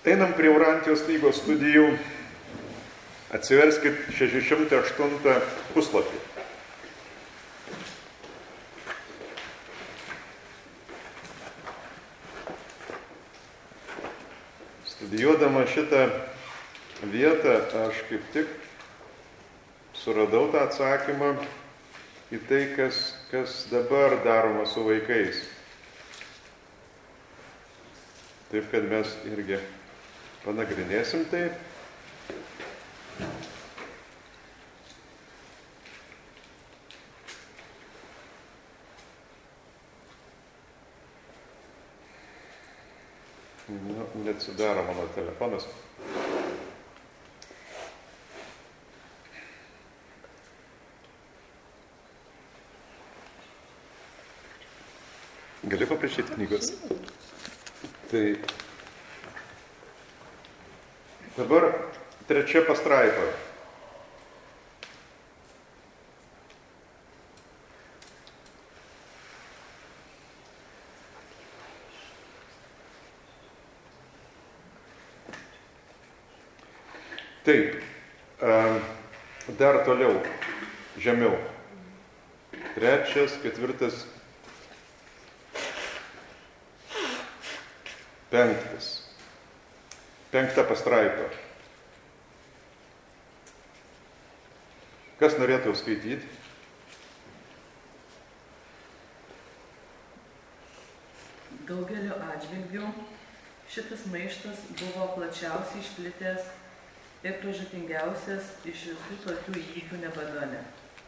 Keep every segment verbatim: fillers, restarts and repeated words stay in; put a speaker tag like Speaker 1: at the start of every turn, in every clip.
Speaker 1: Einam prie Urantijos knygos studijų. Atsiverskit šeši šimtai aštuntą puslapį. Studijuodama šitą vietą, aš kaip tik suradau tą atsakymą į tai, kas, kas dabar daroma su vaikais. Taip, kad mes irgi panagrinėsim tai. Nu, neatsidaro mano telefonas. Gali paprašyti knygos? Tai dabar trečia pastraipa. Taip, dar toliau, žemiau. Trečias, ketvirtas, penktas. Penkta pastraipa. Kas norėtų skaityti?
Speaker 2: Daugeliu atžvilgių šitas maištas buvo plačiausiai išplitęs ir pražūtingiausias iš visų tokių įvykių Nebadone.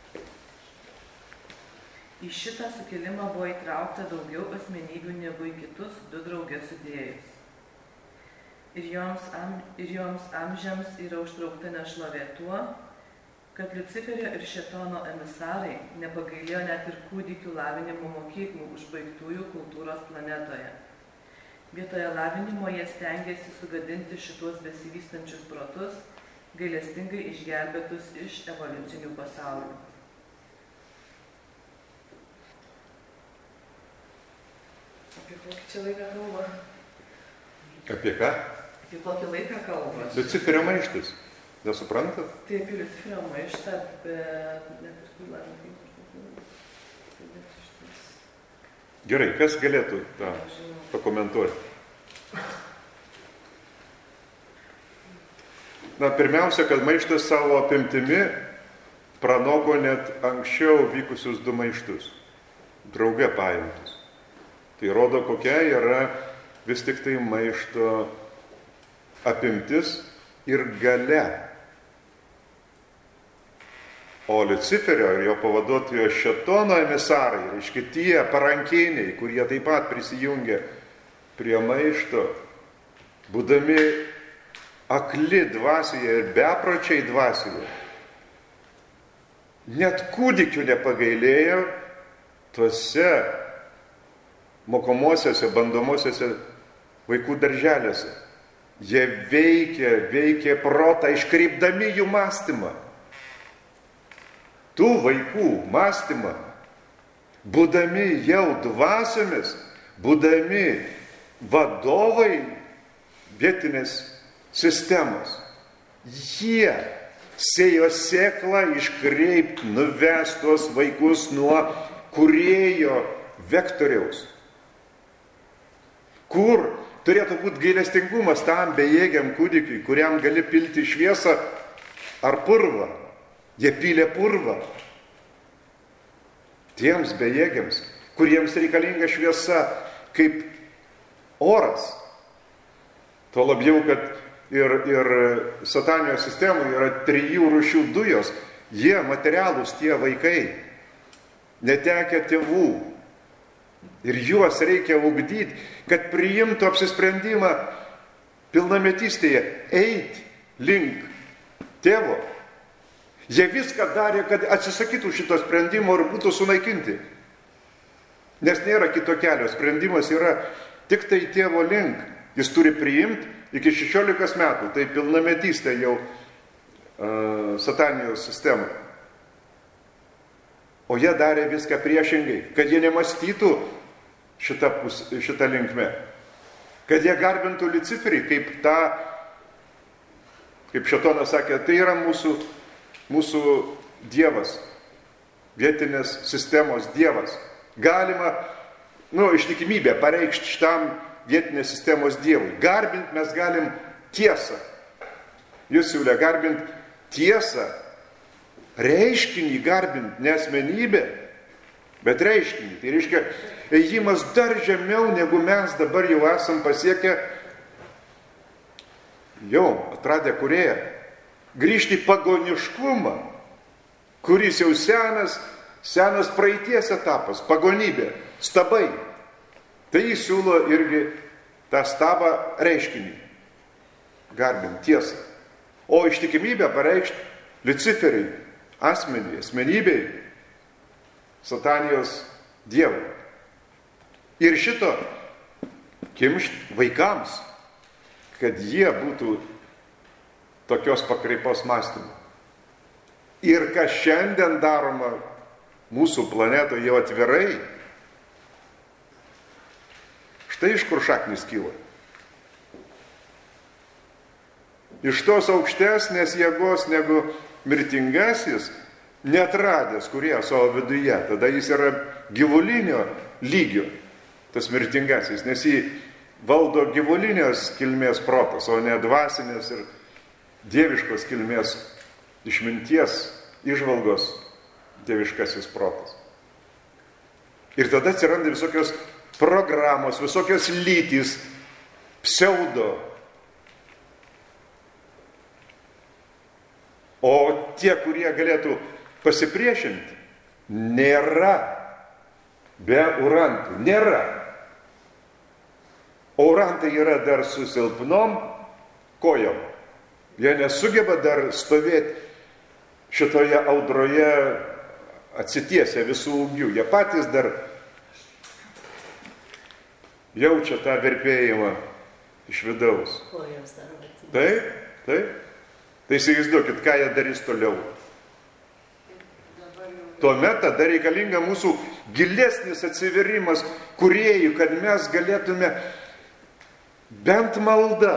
Speaker 2: Į šitą sukilimą buvo įtraukta daugiau asmenybių negu į kitus du drauge sudėjus. Ir joms, am, ir joms amžiams yra užtraukta nešlovė tuo, kad Liuciferio ir Šėtono emisarai nepagailėjo net ir kūdikių lavinimo mokyklų užbaigtųjų kultūros planetoje. Vietoje lavinimo jie stengiasi sugadinti šitos besivystančius protus, gailestingai išgelbėtus iš evoliucinių pasaulių. Apie kokį čia laiką kalba?
Speaker 1: Apie ką?
Speaker 2: Apie kokį laiką kalba?
Speaker 1: Liuciferio maištas. Nesuprantat?
Speaker 2: Taip, apie Liuciferio maištą, bet...
Speaker 1: Gerai, kas galėtų tą pakomentuoti? Na, pirmiausia, kad maištas savo apimtimi pranoko net anksčiau vykusius du maištus, drauge paimtus. Tai rodo, kokia yra vis tik tai maišto apimtis ir galia. O Liuciferio ir jo pavaduotojo Šėtono emisarai, reiškia tie parankiniai, kurie taip pat prisijungia prie maišto, būdami akli dvasioje ir bepročiai dvasioje, net kūdikių nepagailėjo tuose mokomosiuose, bandomosiuose vaikų darželiuose. Jie veikė, veikė protą, iškreipdami jų mąstymą. Tų vaikų mąstymą, būdami jau dvasiomis, būdami vadovai vietinės sistemos, jie sėjo sėklą iškreipt, nuvest tuos vaikus nuo kūrėjo vektoriaus. Kur turėtų būti gailestingumas tam bejėgiam kūdikiui, kuriam gali pilti šviesą ar purvą. Jie pylė purvą. Tiems bejėgiams, kuriems reikalinga šviesa kaip oras. Tuo labiau, kad ir, ir satanijos sistemoje yra trijų rūšių dujos. Jie materialūs tie vaikai, netekę tėvų. Ir juos reikia ugdyti, kad priimtų apsisprendimą pilnametystėje eiti link tėvo. Jie viską darė, kad atsisakytų šito sprendimo ir būtų sunaikinti. Nes nėra kito kelio. Sprendimas yra tik tai tėvo link. Jis turi priimti iki šešiolikos metų. Tai pilnametystė jau uh, satanijos sistema. O jie darė viską priešingai, kad jie nemastytų šitą, pus, šitą linkmę. kad jie garbintų Luciferį kaip tą, kaip Šėtonas sakė, tai yra mūsų, mūsų dievas, vietinės sistemos dievas. Galima, nu, ištikimybę pareikšti šitam vietinės sistemos dievui. Garbint mes galim tiesą. Jūs siūlė garbint tiesą, reiškinį garbint, ne asmenybę, bet reiškinį. Tai reiškia, ėjimas dar žemiau, negu mes dabar jau esam pasiekę, jau atradę kūrėją. Grįžti į pagoniškumą, kuris jau senas, senas praeities etapas, pagonybė, stabai. Tai jis siūlo irgi tą stabą reiškinį, garbint tiesą. O ištikimybę pareikšti Luciferiui, asmeniai, asmenybei, satanijos dievui. Ir šito kimšt vaikams, kad jie būtų tokios pakraipos mąstymų. Ir kas šiandien daroma mūsų planetoje jau atvirai, štai iš kur šaknis kyla. Iš tos aukštesnės jėgos negu mirtingasis, netradęs kurie savo viduje, tada jis yra gyvulinio lygio, tas mirtingasis, nes jį valdo gyvulinės kilmės protas, o ne dvasinės ir dieviškos kilmės išminties, įžvalgos dieviškasis protas. Ir tada atsiranda visokios programos, visokios lytys, pseudo. O tie, kurie galėtų pasipriešinti, nėra be urantų. Nėra. O urantai yra dar su silpnom kojom. Jie nesugeba dar stovėti šitoje audroje atsitiesia visų ūgių. Jie patys dar jaučia tą virpėjimą iš vidaus. Taip, taip. Tai įsivaizduokit, ką jie darys toliau. Tuomet tada reikalinga mūsų gilesnis atsiverimas kūrėjų, kad mes galėtume bent maldą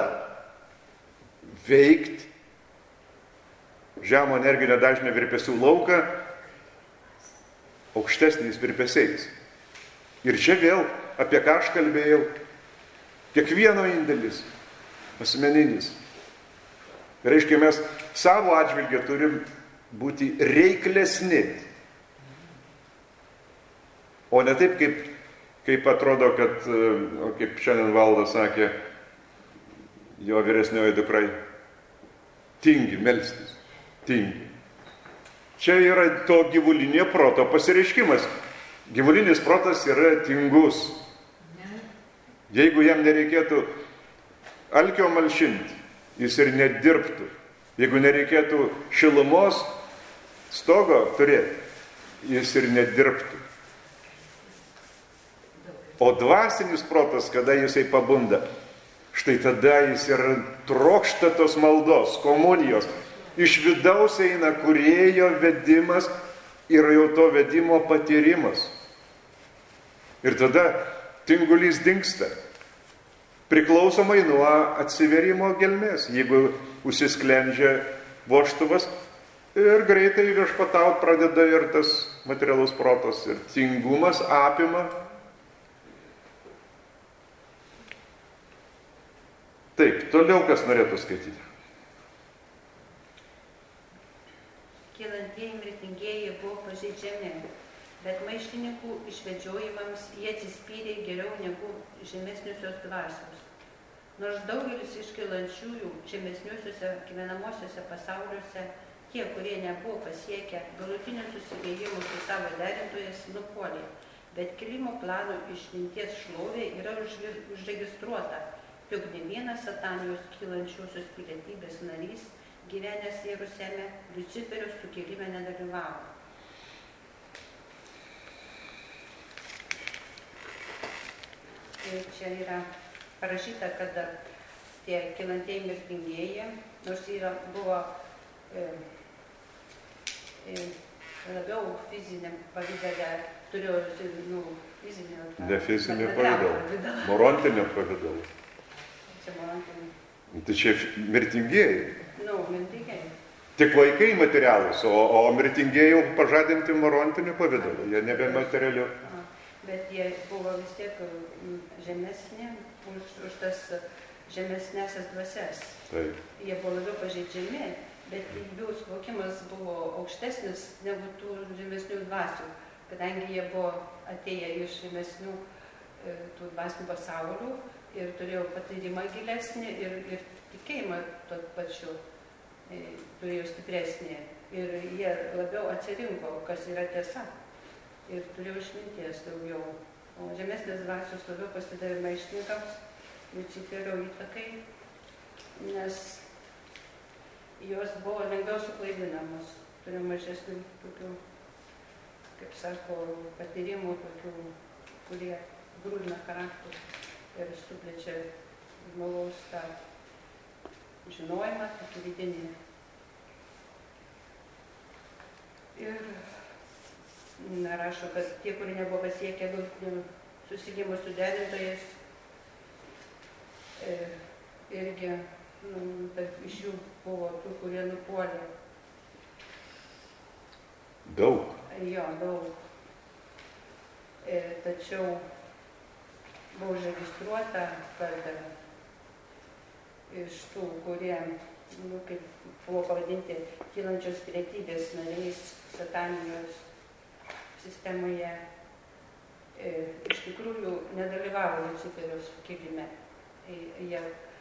Speaker 1: veikti žemo energinio dažnio virpesių lauką aukštesniais virpesiais. Ir čia vėl, apie ką aš kalbėjau, kiekvieno indėlis, asmeninis. Reiškia, mes savo atžvilgį turim būti reiklesni. O ne taip, kaip, kaip atrodo, kad, kaip šiandien Valdas sakė, jo vyresnioji dukrai, tingi melstis, tingi. Čia yra to gyvulinio proto pasireiškimas. Gyvulinis protas yra tingus. Jeigu jam nereikėtų alkio malšinti, jis ir nedirbtų. Jeigu nereikėtų šilumos stogo turėti, jis ir nedirbtų. O dvasinis protas, kada jisai pabunda, štai tada jis ir trokšta tos maldos, komunijos. Iš vidaus eina kūrėjo vedimas ir jau to vedimo patyrimas. Ir tada tingulys dingsta. Priklausomai nuo atsiverimo gelmės. Jeigu užsisklendžia vožtuvas ir greitai viešpataut pradeda ir tas materialus protas ir tingumas apima. Taip, toliau kas norėtų skaityti.
Speaker 3: Kylantieji mirtingieji buvo pažeidžiami, bet maištininkų išvedžiojimams jie atsispyrė geriau negu žemesniusios dvasios. Nors daugelis iškylančiųjų žemesniuosiuose gyvenamosiuose pasauliuose, tie, kurie nebuvo pasiekę galutinių susilėjimų su savo derintojais, nupuolė, bet kilimo plano išminties šlovė yra užregistruota, jog ne vienas satanijos kylančiosios pilietybės narys, gyvenęs Jeruzalėme, Luciferio sukilime nedalyvavo. Ir čia yra parašyta, kad tie kylantieji mirtingieji, nors yra buvo e, e, labiau fiziniam pavidale, turėjo, nu, fizinio...
Speaker 1: Ne fizinio pavidalo, morontinio pavidalo.
Speaker 3: kvantum.
Speaker 1: Tai čia mirtingieji.
Speaker 3: Nu, mirtingieji.
Speaker 1: Tik vaikai materialūs, o, o mirtingieji jau pažadinti morontiniu pavidalu, jie nebe materialiu.
Speaker 3: Bet jie buvo vis tiek žemesni už, už tas žemesnėsias dvasias.
Speaker 1: Taip.
Speaker 3: Jie buvo labiau pažeidžiami, bet jų suvokimas buvo aukštesnis negu tų žemesnių dvasių, kadangi jie buvo atėję iš žemesnių tų dvasinių pasaulių ir turėjo patyrimą gilesnį ir, ir tikėjimą to pačiu turėjo stipresnį. Ir jie labiau atsirinko, kas yra tiesa. Ir turėjo išminties daugiau. O žemesnės dvasios labiau pasidavė maištininkams, Liuciferio įtakai, nes jos buvo lengviau suklaidinamos. Turėjo mažesnių tokių, kaip sako, patyrimų, tokių, kurie grūdina charakterį ir suplečia žmogaus tą žinojimą, tokį vidinį. Ir na, rašo, kad tie, kurie nebuvo pasiekę galutinio susitikimo su derintojais, e, irgi nu, tarp iš jų buvo tų, kurie nupuolė.
Speaker 1: Daug.
Speaker 3: Jo, daug. E, tačiau buvo užregistruota, kad iš tų, kurie, nu, kaip buvo pavadinti, kylančios pilietybės nariais satanijos sistemoje, e, iš tikrųjų nedalyvavo Liuciferio sukilime. E, jie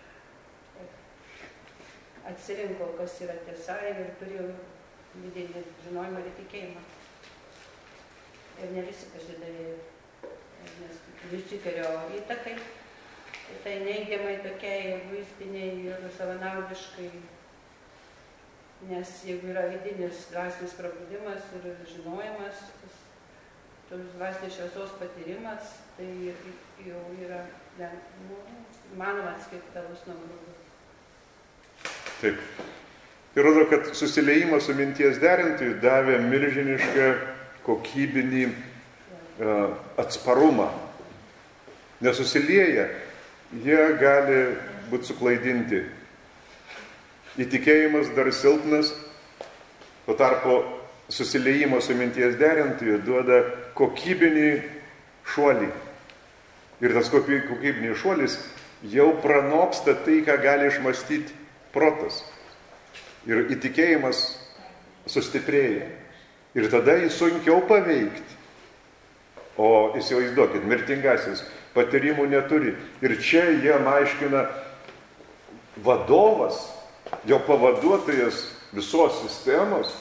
Speaker 3: atsirinko, kas yra tiesa ir turėjo vidinį žinojimą ir tikėjimą. Ir ne visi pasidavė, nes Liuciferio įtakai, tai neigiamai tokiai egoistiniai ir savanaudiškai, nes jeigu yra vidinis dvasinis prabudimas ir žinojimas, tas, tos dvasinės šviesos patyrimas, tai jau yra nu, manoma atskirti tavus nuo grūdų.
Speaker 1: Taip. Ir rodo, kad susiliejimas su minties derintojų davė milžinišką kokybinį uh, atsparumą. Nesusilieję, jie gali būti suklaidinti. Įtikėjimas dar silpnas, tuo tarpu susiliejimas su minties derintojų duoda kokybinį šuolį. Ir tas kokybinis šuolis jau pranoksta tai, ką gali išmastyti protas. Ir įtikėjimas sustiprėja. Ir tada jį sunkiau paveikti. O įsivaizduokit, mirtingasis patyrimų neturi. Ir čia jam aiškina vadovas, jo pavaduotojas visos sistemos,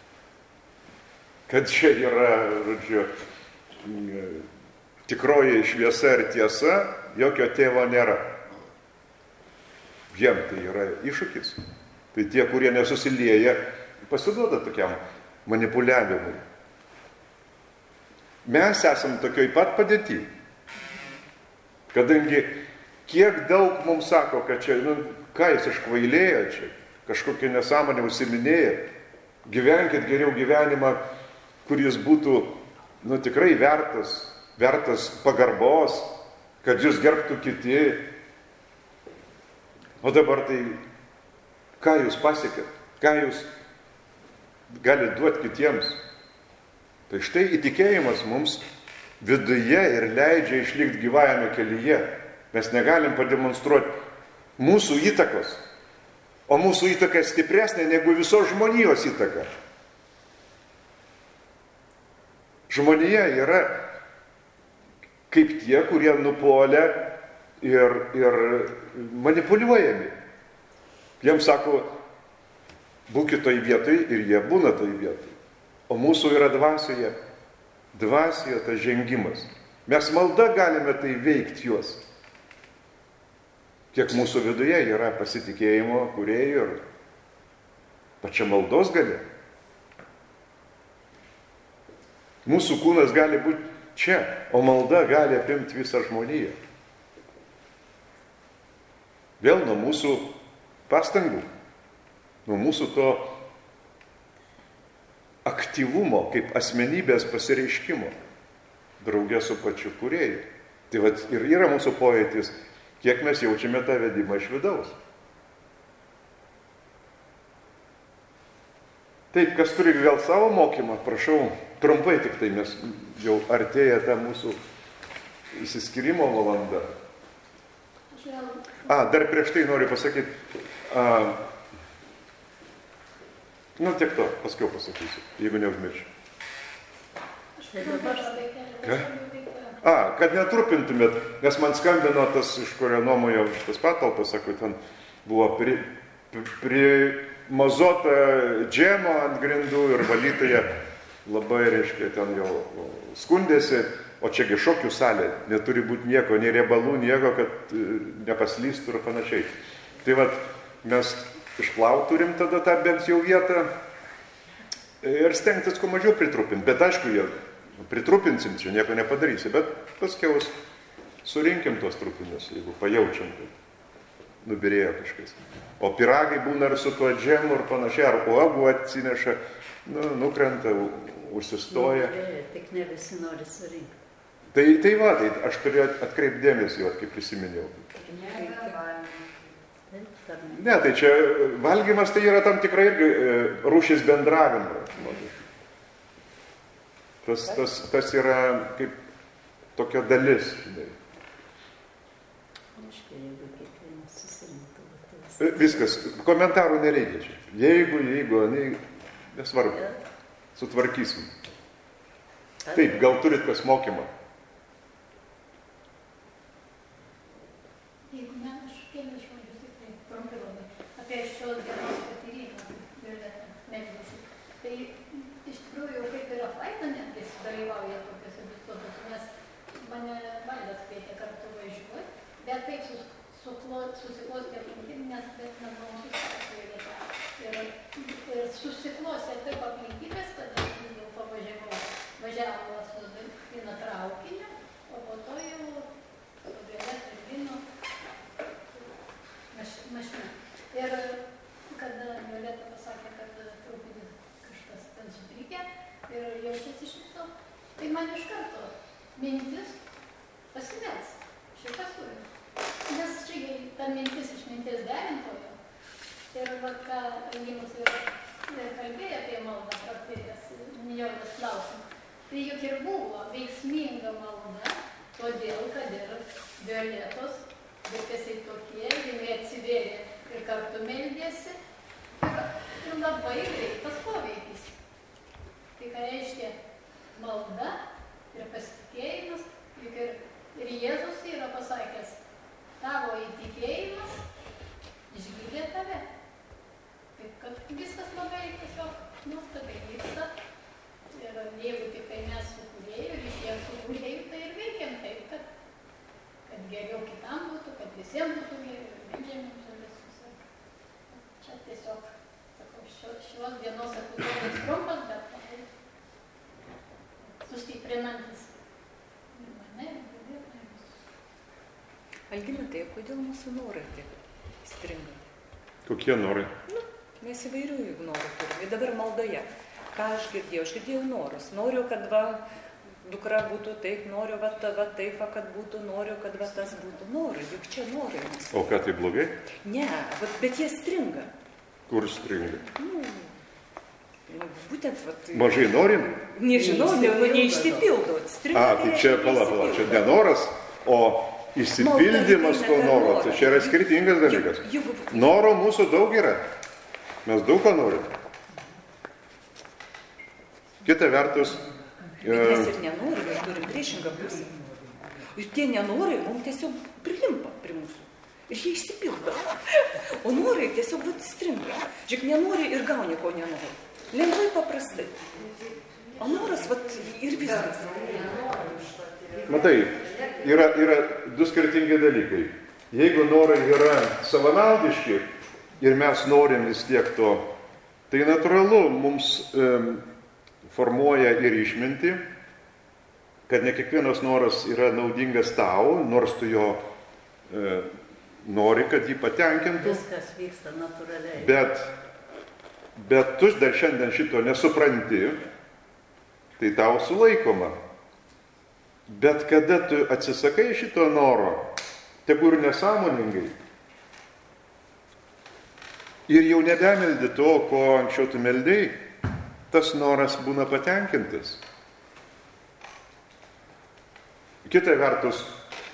Speaker 1: kad čia yra, žodžiu, tikroji šviesa ir tiesa, jokio tėvo nėra. Jiem tai yra iššūkis. Tai tie, kurie nesusilieja, pasiduoda tokiam manipuliavimui. Mes esam tokioj pat padėty. Kadangi kiek daug mums sako, kad čia, nu, ką jis iškvailėjo čia, kažkokia nesąmonė užsiminėja, gyvenkit geriau gyvenimą, kuris būtų, nu, tikrai vertas, vertas pagarbos, kad jūs gerbtų kiti. O dabar tai, ką jūs pasiekėt, ką jūs galite duoti kitiems. Tai štai įtikėjimas mums viduje ir leidžia išlikti gyvajame kelyje. Mes negalim pademonstruoti mūsų įtakos, o mūsų įtaka stipresnė negu visos žmonijos įtaka. Žmonija yra kaip tie, kurie nupuolė ir, ir manipuliuojami. Jiems sako, būkit toj vietoj ir jie būna toj vietoj. O mūsų yra dvasioje, dvasioje tas žengimas. Mes malda galime tai veikti juos. Kiek mūsų viduje yra pasitikėjimo kūrėjų ir pačia maldos galia. Mūsų kūnas gali būti čia, o malda gali apimti visą žmoniją. Vėl nuo mūsų pastangų, nuo mūsų to aktyvumo, kaip asmenybės pasireiškimo, draugė su pačiu kūrėju. Tai vat ir yra mūsų pojūtis kiek mes jaučiame tą vedimą iš vidaus. Taip, kas turi vėl savo mokymą, prašau, trumpai tik tai, mes jau artėja ta mūsų įsiskyrimo valanda. A, dar prieš tai noriu pasakyti, a, nu tiek to, paskiau pasakysiu, jeigu neužmiršiu. Ką? A, kad netrupintumėt, nes man skambino tas, iš kurio nuomojo šitas patalpas, sako, ten buvo pri, pri mazota džemo ant grindų ir valytoja labai, reiškia, ten jau skundėsi, o čiagi šokių salė, neturi būti nieko, nei riebalų, nieko, kad nepaslystų ir panašiai. Tai vat, mes išplaut turim tada tą bent jau vietą ir stengtis kuo mažiau pritrupinti, bet aišku, jie pritrupinsim, čia nieko nepadarysi, bet paskiau surinkim tuos trupinius, jeigu pajaučiam, kad nubirėjo kažkas. O piragai būna ir su tuo džemu ir panašiai, ar uogų atsineša, nu, nukrenta, užsistoja.
Speaker 4: Nu, tik ne visi nori surinkti.
Speaker 1: Tai, tai va, tai aš turiu atkreipdėmėsi, jau, kaip prisiminiau. Ne, tai čia valgymas tai yra tam tikrai irgi rūšis bendravimo. Tas, tas, tas yra kaip tokia dalis. Žinai. Viskas, komentarų nereikia čia. Jeigu, jeigu, ne, nesvarbu, sutvarkysim. Taip, gal turit kas mokymą?
Speaker 5: Jeigu ne, aš kelias žodžius tik tai trumpai labai apie šios dienos patyrimą medžiagas. Tai iš tikrųjų kaip yra faina, netgi dalyvauja tokiuose diskusijose, nes mane Valdas kvietė kartu važiuoti, bet taip sus, suklo, susiklostė aplinkybės, nes bet mes buvom susitvarkę vietą. Ir, ir susiklostė taip aplinkybės, kad aš vis dėlto važiavau, važiavau su viena traukinė, o po to jau su Violeta ir Vino mašina. Ir kada Violeta pasakė, kad truputį kažkas ten sutrikė ir jaučiasi šito, tai man iš karto mintis pasimels šitą sūrį. Nes čia ta mintis iš minties derintojo. Ir va, ką Algimas ir, ir kalbėjo apie maldą, praktėjas, Nijolės klausimą. Tai juk ir buvo veiksminga malda, todėl, kad ir Violetos, virtesiai tokie, jinai atsivėrė ir kartu meldėsi. Ir, ir labai greitas poveikis. Tai ką reiškia malda ir pasitikėjimas, juk ir, ir Jėzus yra pasakęs, tavo įtikėjimas išgydė tave. Taip, kad viskas labai tiesiog nuostabiai vyksta. Ir jeigu tik tai mes su kūrėju, ir iš jiem su kūrėju, tai ir veikiam taip, kad, kad geriau kitam būtų, kad visiems būtų geriau, ir medžiamėms ir visus. Čia tiesiog, sakau, šios, šios dienos epizodas trumpas, bet labai sustiprinantis ir mane, ir vidėt.
Speaker 4: Algimantai, kodėl mūsų norai taip stringa?
Speaker 1: Kokie norai?
Speaker 4: Nu, mes įvairių norų turime. Dabar maldoje. Ką aš girdėjau? Aš girdėjau norus. Noriu, kad va, dukra būtų taip, noriu, va, va taip, va, kad būtų, noriu, kad va, tas būtų. Norai, juk čia norai. Mūsų.
Speaker 1: O ką, tai blogai?
Speaker 4: Ne, bet, bet jie stringa.
Speaker 1: Kur stringa?
Speaker 4: Nu, nu būtent, va, tai...
Speaker 1: Mažai norim?
Speaker 4: Nežinau, ne, nu, neišsipildo. Stringa,
Speaker 1: A, tai čia, pala, pala, čia ne noras, o išsipildymas to noro. Tai čia yra skirtingas dalykas. Noro mūsų daug yra. Mes daug ką norim. Kita vertus...
Speaker 4: Bet mes ir nenorim, mes turim priešingą pusę. Ir tie nenorai mums tiesiog prilimpa prie mūsų. Ir jie išsipildo. O norai tiesiog vat stringa. Žiūrėk, nenori ir gauni, ko nenori. Lengvai paprastai. O noras vat ir viskas.
Speaker 1: Matai, yra, yra du skirtingi dalykai. Jeigu norai yra savanaudiški ir mes norim vis tiek to, tai natūralu mums... Um, formuoja ir išmintį, kad ne kiekvienas noras yra naudingas tau, nors tu jo e, nori, kad jį patenkintų.
Speaker 4: Viskas vyksta natūraliai.
Speaker 1: Bet, bet tu dar šiandien šito nesupranti, tai tau sulaikoma. Bet kada tu atsisakai šito noro, tegu ir nesąmoningai. Ir jau nebemeldi to, ko anksčiau tu meldėjai, tas noras būna patenkintas. Kita vertus,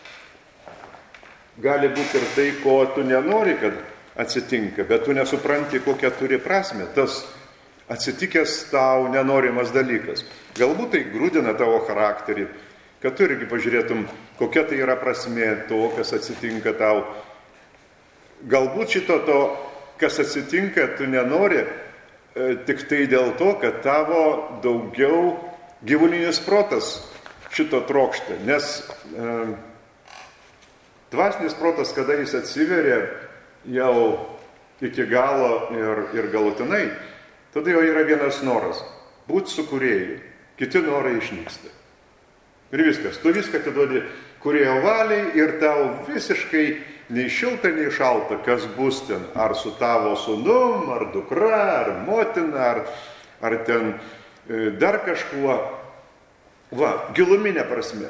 Speaker 1: gali būti ir tai, ko tu nenori, kad atsitinka, bet tu nesupranti, kokią turi prasme tas atsitikęs tau nenorimas dalykas. Galbūt tai grūdina tavo charakterį, kad tu irgi pažiūrėtum, kokia tai yra prasmė to, kas atsitinka tau. Galbūt šito to, kas atsitinka, tu nenori e, tik tai dėl to, kad tavo daugiau gyvulinis protas šito trokšta. Nes e, dvasinis protas, kada jis atsiveria jau iki galo ir, ir galutinai, tada jau yra vienas noras – būti su kūrėju. Kiti norai išnyksta. Ir viskas. Tu viską atiduodi kūrėjo valiai ir tau visiškai nei šilta, nei šalta, kas bus ten. Ar su tavo sūnum, ar dukra, ar motina, ar, ar ten e, dar kažkuo. Va, giluminė prasme.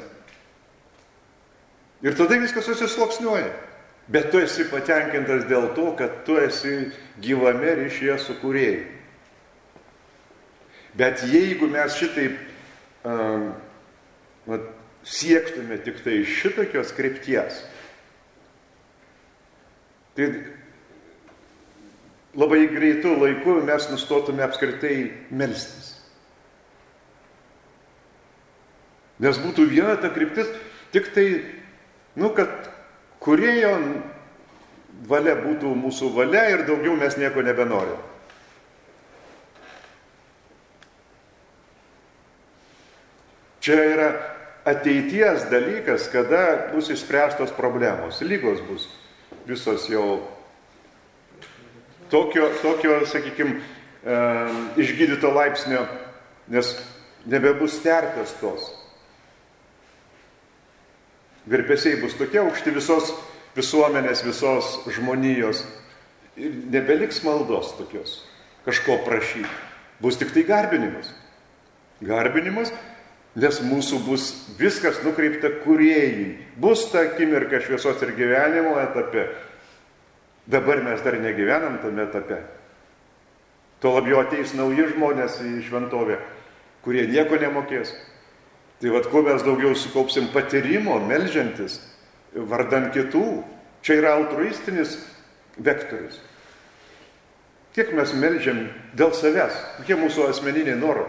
Speaker 1: Ir tada viskas susisloksniuoja. Bet tu esi patenkintas dėl to, kad tu esi gyvame ryšyje su kūrėju. Bet jeigu mes šitaip um, vat, siektume tik tai šitokios krypties, tai labai greitų laikų mes nustotume apskritai melstis. Nes būtų viena ta kryptis, tik tai, nu, kad kūrėjo valia būtų mūsų valia ir daugiau mes nieko nebenorim. Čia yra ateities dalykas, kada bus išspręstos problemos. Lygos bus visos jau tokio, tokio sakykime, išgydyto laipsnio, nes nebebus terpės tos. Virpesiai bus tokie aukšti visos visuomenės, visos žmonijos. Ir nebeliks maldos tokios, kažko prašyti. Bus tik tai garbinimas. Garbinimas, nes mūsų bus viskas nukreipta kūrėjai. Bus ta akimirka šviesos ir gyvenimo etape. Dabar mes dar negyvenam tame etape. Tuo labiau ateis nauji žmonės į šventovę, kurie nieko nemokės. Tai vad, kuo mes daugiau sukaupsim patyrimo, meldžiantis, vardan kitų, čia yra altruistinis vektorius. Kiek mes meldžiam dėl savęs, kokie mūsų asmeniniai norai.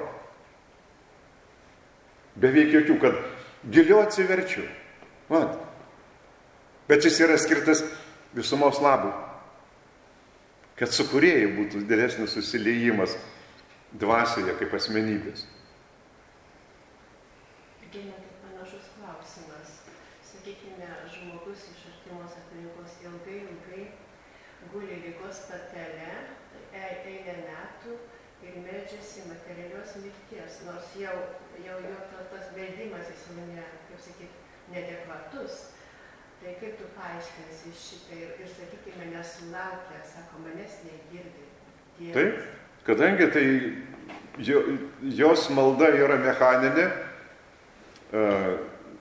Speaker 1: Beveik jokių, kad giliau atsiverčiu. Mat. Bet šis yra skirtas visumos labui. Kad su kūrėjai būtų didesnis susiliejimas dvasioje kaip asmenybės.
Speaker 6: Gina, kaip panašus klausimas. Sakykime, žmogus iš artimos aplinkos ilgai, ilgai guli ligos patale, eilę metų ir meldžiasi materialios mirties, nors jau, jau jo tas beldimas jis ne, kaip sakyt, neadekvatus. Tai kaip tu paaiškinsi šitą ir, ir sakykime, nesulaukia, sako, manęs negirdi. Dievas.
Speaker 1: Taip, kadangi tai jo, jos malda yra mechaninė, uh,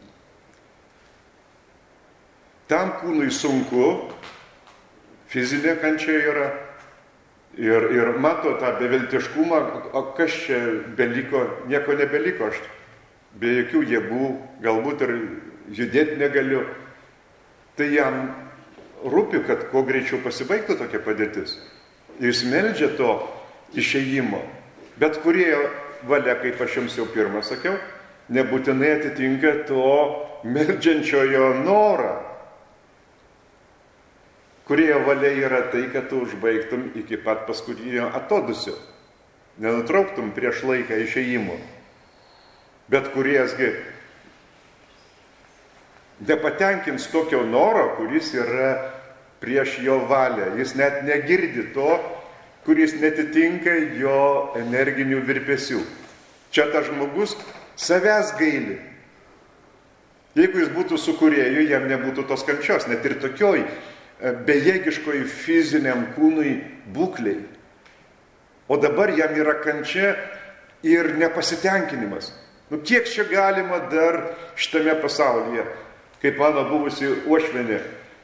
Speaker 1: tam kūnui sunku, fizinė kančia yra ir, ir mato tą beviltiškumą, o kas čia beliko, nieko nebeliko, aš be jokių jėgų, galbūt ir judėti negaliu. Tai jam rūpi, kad kuo greičiau pasibaigtų tokia padėtis. Jis meldžia to išėjimo. Bet kūrėjo valia, kaip aš jums jau pirmą sakiau, nebūtinai atitinka to meldžiančiojo norą. Kūrėjo valia yra tai, kad tu užbaigtum iki pat paskutinio atodusio. Nenutrauktum prieš laiką išėjimo. Bet kūrėjasgi nepatenkins tokio noro, kuris yra prieš jo valią. Jis net negirdi to, kuris netitinka jo energinių virpesių. Čia tas žmogus savęs gaili. Jeigu jis būtų su kūrėju, jam nebūtų tos kančios, net ir tokioj bejėgiškoj fiziniam kūnui būkliai. O dabar jam yra kančia ir nepasitenkinimas. Nu, kiek čia galima dar šitame pasaulyje, kaip mano buvusi uošvienė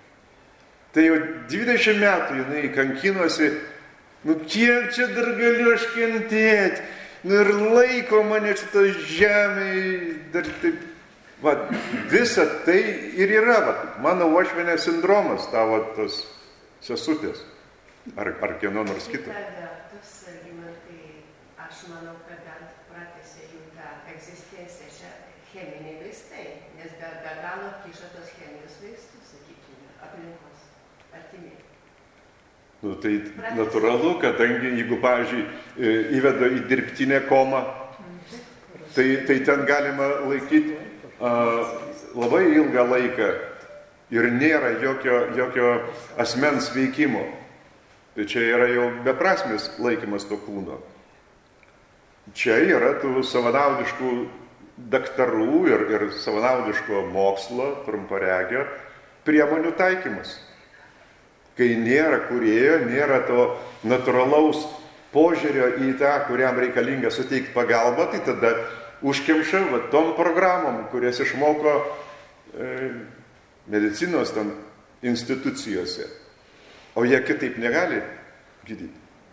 Speaker 1: Tai jau dvidešimt metų jinai kankinosi, nu kiek čia dar galiu aš kentėti, nu ir laiko mane šitą žemę, dar taip, va, visa tai ir yra, va, mano uošvienės sindromas, tavo tos sesutės, ar, ar kieno nors kito.
Speaker 6: Kita vertus, Algimantai, aš manau, kad bent pratęsė jų tą egzistenciją čia cheminiai vaistai, nes be, be galo kiša tos chemijos vaistus, sakykime, aplinkos artimiai.
Speaker 1: Nu, tai natūralu, kadangi jeigu, pavyzdžiui, įveda į dirbtinę komą, tai, tai ten galima laikyti uh, labai ilgą laiką ir nėra jokio, jokio asmens veikimo. Tai čia yra jau beprasmis laikymas to kūno. Čia yra tų savanaudiškų daktarų ir, ir savanaudiško mokslo, trumparegio priemonių taikymas. Kai nėra kūrėjo, nėra to natūralaus požiūrio į tą, kuriam reikalinga suteikti pagalbą, tai tada užkemša va, tom programom, kurias išmoko e, medicinos tam institucijose. O jie kitaip negali gydyti.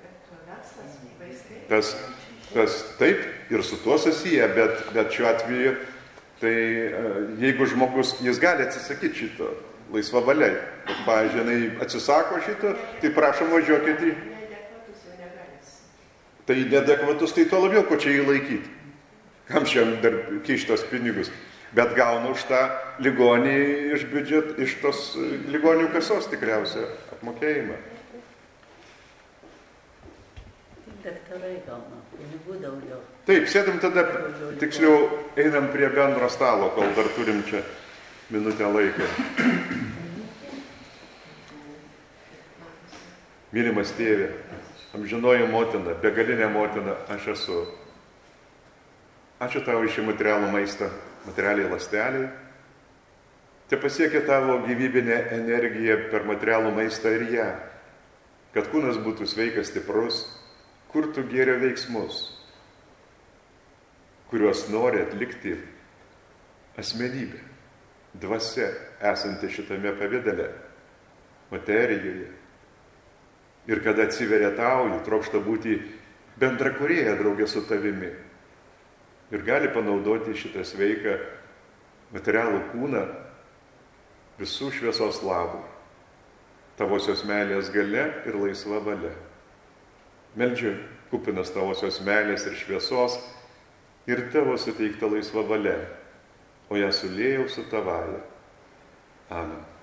Speaker 1: Tas, tas taip ir su tuo susiję, bet, bet šiuo atveju, tai e, jeigu žmogus, jis gali atsisakyti šito, laisva valia. Bet, pavyzdžiui, jinai atsisako šito, tai prašom važiuokit į...
Speaker 6: Neadekvatus jau negalės.
Speaker 1: Tai neadekvatus, tai to labiau, ko čia jį laikyti. Kam šiam dar kištos pinigus? Bet gauna už tą ligonį iš biudžet, iš tos ligonių kasos tikriausia apmokėjimą.
Speaker 7: Daktarai gauna, pinigų daugiau.
Speaker 1: Taip, sėdam tada, tiksliau, einam prie bendro stalo, kol dar turim čia minutę laiko. Mylimas tėve, amžinoji motina, begalinė motina, aš esu. Ačiū tau iš šį materialų maistą, materialiai ląsteliai. Te pasiekia tavo gyvybinė energija per materialų maistą ir ją. Kad kūnas būtų sveikas, stiprus, kurtų gėrio veiksmus, kuriuos nori atlikti asmenybė, dvasia esanti šitame pavidale, materijoje. Ir kada atsiveria tau, jų trokšta būti bendrakūrėja draugė su tavimi. Ir gali panaudoti šitą sveiką materialų kūną visų šviesos labų, tavosios meilės galia ir laisva valia. Meldžiu, kupinas tavosios meilės ir šviesos ir tavo suteikta laisva valia, o ją sulėjau su tavaja. Amen.